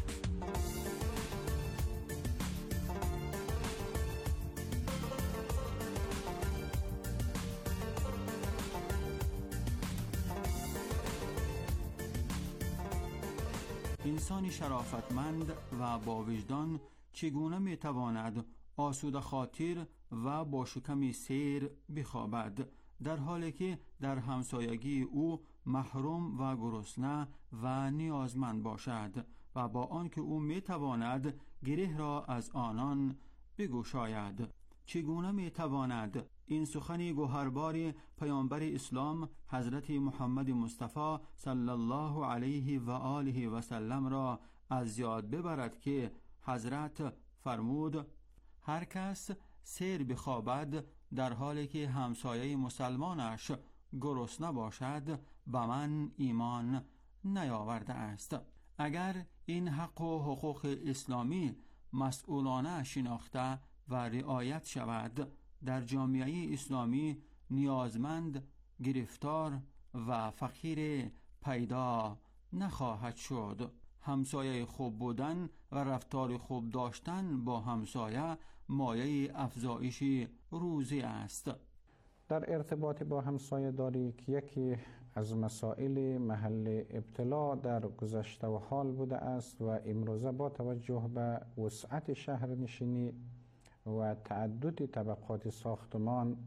انسان شرافتمند و با وجدان چگونه میتواند آسوده خاطر و با شکم سیر بخوابد در حالی که در همسایگی او محروم و گرسنه و نیازمند باشد و با آنکه او میتواند گره را از آنان بگشاید؟ چگونه میتواند این سخن گوهربار پیامبر اسلام حضرت محمد مصطفی صلی الله علیه و آله و سلم را از یاد ببرد که حضرت فرمود هر کس سیر بخوابد در حالی که همسایه مسلمانش گرسنه باشد به من ایمان نیاورده است. اگر این حق و حقوق اسلامی مسئولانه شناخته و رعایت شود، در جامعه اسلامی نیازمند، گرفتار و فقیر پیدا نخواهد شد. همسایه خوب بودن و رفتار خوب داشتن با همسایه مایه افزایش روزی است.
در ارتباط با همسایه داری که یکی از مسائل محل ابتلا در گذشته و حال بوده است و امروزه با توجه به وسعت شهرنشینی و تعدد طبقات ساختمان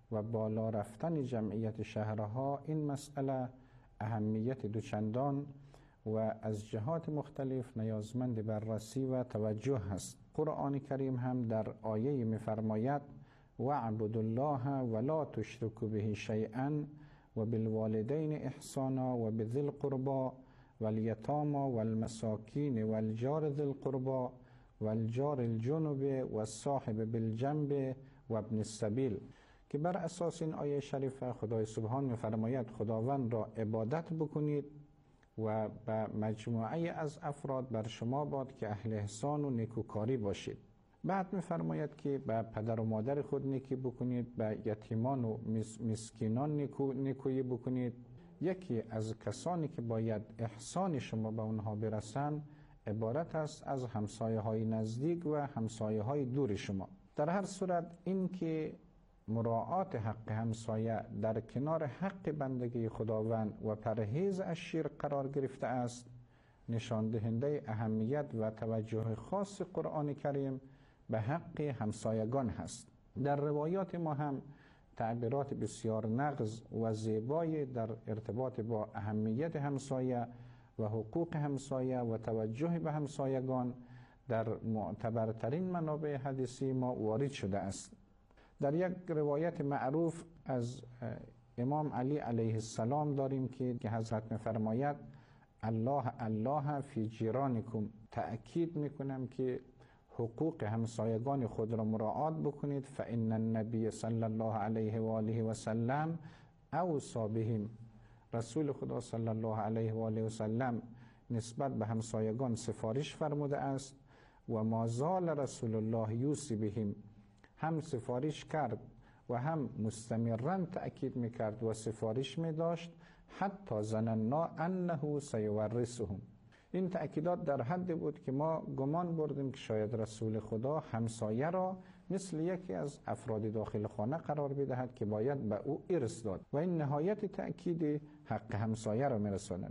و بالا رفتن جمعیت شهرها این مسئله اهمیت دوچندان و از جهات مختلف نیازمند بررسی و توجه است. قرآن کریم هم در آیه می‌فرماید واعبدوا الله ولا تشركوا به شیئا و بالوالدین احسانا و بذی القربى والیتامی والمساکین والجار ذی القربى والجار الجنب والصاحب بالجنب و ابن السبیل، که بر اساس این آیه شریفه خدای سبحان می‌فرماید خداوند را عبادت بکنید و به مجموعه از افراد بر شما باد که اهل احسان و نیکوکاری باشید. بعد می‌فرماید که به پدر و مادر خود نیکی بکنید، به یتیمان و مسکینان نیکویی بکنید. یکی از کسانی که باید احسان شما به اونها برسند عبارت است از همسایه‌های نزدیک و همسایه‌های دور شما. در هر صورت این که مراعات حق همسایه در کنار حق بندگی خداوند و پرهیز از شرک قرار گرفته است، نشان دهنده اهمیت و توجه خاص قرآن کریم به حق همسایگان هست. در روایات ما هم تعبیرات بسیار نغز و زیبای در ارتباط با اهمیت همسایه و حقوق همسایه و توجه به همسایگان در معتبرترین منابع حدیثی ما وارد شده است. در یک روایت معروف از امام علی علیه السلام داریم که حضرت می‌فرماید الله فی جیرانکم، تأکید میکنم که حقوق همسایگان خود را مراعات بکنید. فإن النبی صلی الله علیه و آله و سلم اوصی بهم، رسول خدا صلی الله علیه و آله و سلم نسبت به همسایگان سفارش فرموده است و ما زال رسول الله یوصی بهم، هم سفارش کرد و هم مستمرا تأکید میکرد و سفارش میداشت حتی ظننا انه سیورثهم. این تأکیدات در حد بود که ما گمان بردیم که شاید رسول خدا همسایه را مثل یکی از افراد داخل خانه قرار بدهد که باید به او ارث داد و این نهایت تأکید حق همسایه را میرساند.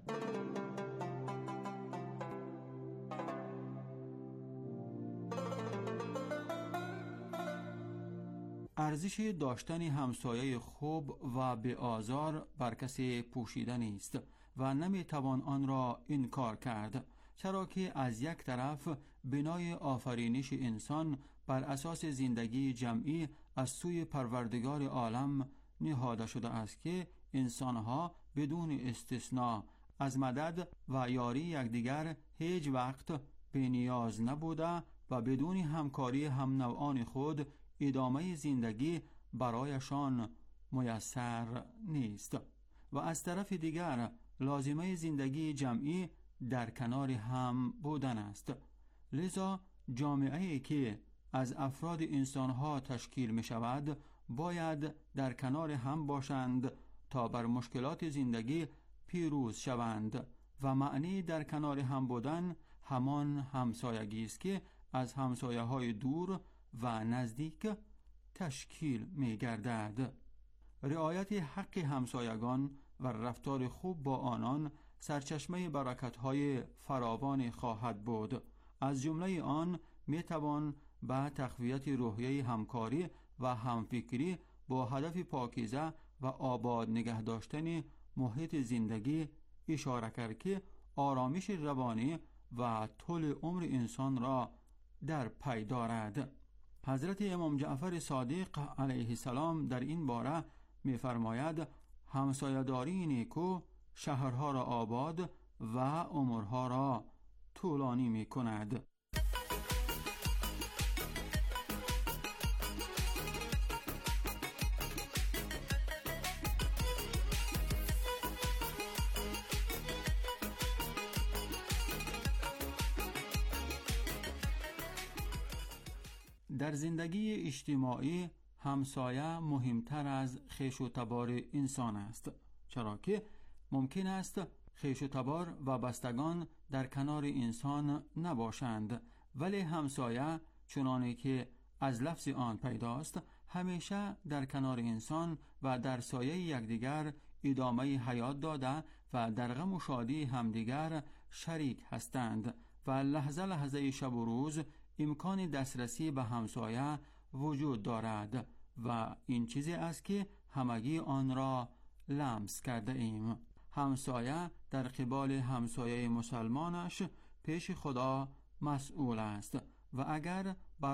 ارزش داشتن همسایه خوب و بی آزار بر کسی پوشیده نیست و نمیتوان آن را انکار کرد، چرا که از یک طرف بنای آفرینش انسان بر اساس زندگی جمعی از سوی پروردگار عالم نهاده شده است که انسانها بدون استثناء از مدد و یاری یکدیگر هیچ وقت بی نیاز نبوده و بدون همکاری هم نوعان خود ادامه زندگی برایشان میسر نیست و از طرف دیگر لازمه زندگی جمعی در کنار هم بودن است. لذا جامعه‌ای که از افراد انسانها تشکیل می شود باید در کنار هم باشند تا بر مشکلات زندگی پیروز شوند و معنی در کنار هم بودن همان همسایگی است که از همسایه‌های دور و نزدیک تشکیل می گردد. رعایت حق همسایگان و رفتار خوب با آنان سرچشمه برکت‌های فراوان خواهد بود. از جمله آن می توان به تقویت روحیه همکاری و همفکری با هدف پاکیزه و آباد نگه داشتن محیط زندگی اشاره کرد که آرامش روانی و طول عمر انسان را در پی دارد. حضرت امام جعفر صادق علیه السلام در این باره می‌فرماید همسایه‌داری نیکو شهرها را آباد و عمرها را طولانی می‌کند. در زندگی اجتماعی همسایه مهمتر از خویش و تبار انسان است، چرا که ممکن است خویش و تبار و بستگان در کنار انسان نباشند، ولی همسایه چنانه که از لفظ آن پیداست همیشه در کنار انسان و در سایه یکدیگر ادامه حیات داده و در غم و شادی همدیگر شریک هستند و لحظه لحظه شب و روز امکان دسترسی به همسایه وجود دارد و این چیزی است که همگی آن را لمس کرده ایم. همسایه در قبال همسایه مسلمانش پیش خدا مسئول است و اگر